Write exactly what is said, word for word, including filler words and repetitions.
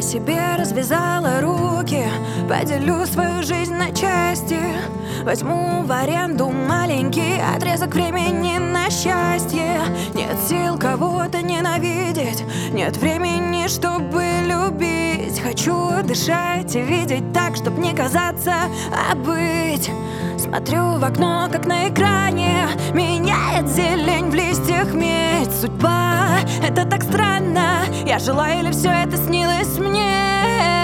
себе развязала руки, поделю свою жизнь на части. Возьму в аренду маленький отрезок времени на счастье. Нет сил кого-то ненавидеть, нет времени, чтобы любить. Хочу дышать и видеть так, чтоб не казаться, а быть. Смотрю в окно, как на экране меняет зелень в листьях медь. Судьба, это так странно. Я жила или все это снилось мне?